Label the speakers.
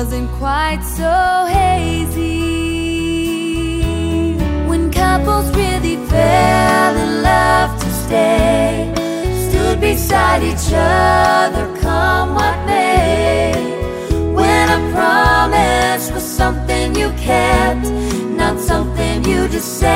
Speaker 1: wasn't quite so hazy. When couples really fell in love to stay, stood beside each other come what may. When a promise was something you kept, not something you just said.